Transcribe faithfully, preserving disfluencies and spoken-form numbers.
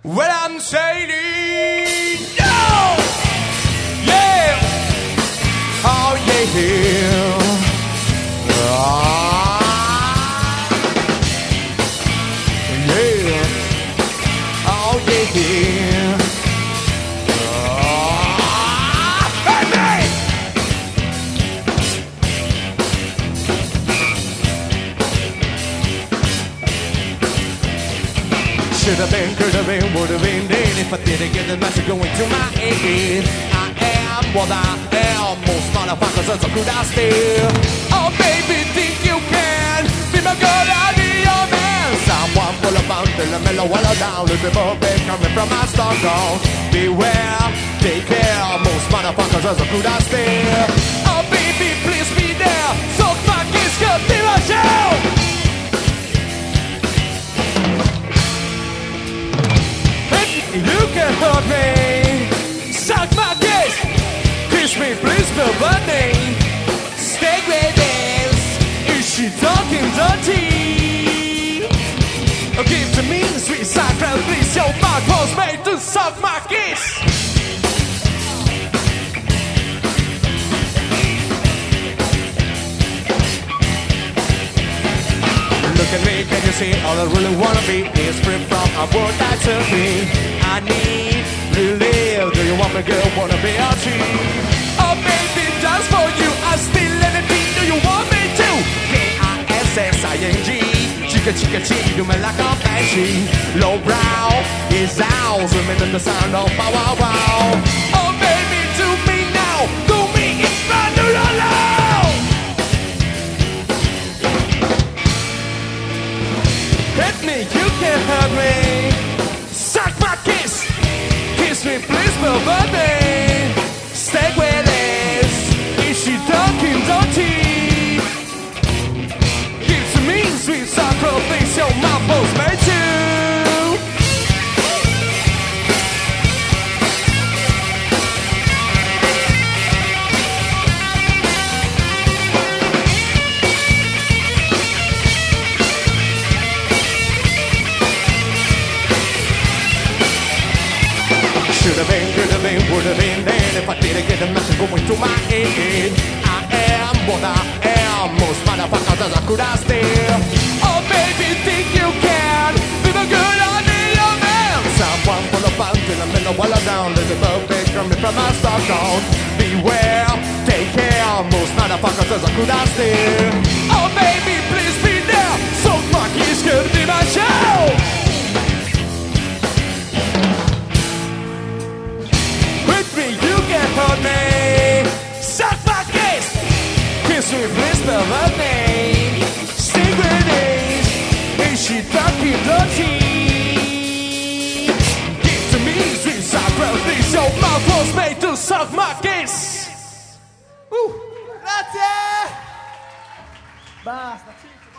Well, I'm sailing, no! Yeah! Oh, yeah! Ah, yeah! Oh, yeah! Ah, baby! Should have been, could have been, would have been dead if I didn't get the message going to my head. I am what I am, most motherfuckers are so good I still. Oh baby, think you can be my girl, I'll be your man. Someone full of fun, till the mellow wallow down, little bit coming from my stock on. Beware, take care, most motherfuckers are so good I still. Oh baby, please be there, so my kiss could be my show. You can hurt me, suck my dick, kiss me, please, feel burning. Stay with this, is she talking dirty? Give to me, sweet sacral, please, your mouth was made to suck my kiss. Look at me, can you see all I really wanna be is free from a world that took me. I need relief. Do you want me, girl? Wanna be a tree? Oh, baby, just for you, I still let it be. Do you want me to? K I S S I N G. Chica, chica, chica, do me like a banshee. Low brow is out, swimming in the sound of wow, wow, wow. Oh, baby, do me now. Do me in front of your love. Hit me, you can't hurt me. Suck my kiss, kiss me please, baby. Stay with this, is she talking dirty? Give to me, sweet sacral, please, your mouth was made to. Should have been, could have been, would have been dead if I didn't get the message going to my head. I am what I am, most motherfuckers as I could I still. Oh baby, think you can be the good I need your man. Someone full of fun till I'm in the wall down. There's a birthday coming from my stock on. Beware, take care, most motherfuckers as I could I still. Oh baby, please be there, so my kiss could be my show. You can hurt me, suck my kiss, kiss me, please, baby. Stay with this, is she talking dirty? Give to me, sweet sacral, please, your mouth was made to suck my kiss. Uh. Grazie. Basta.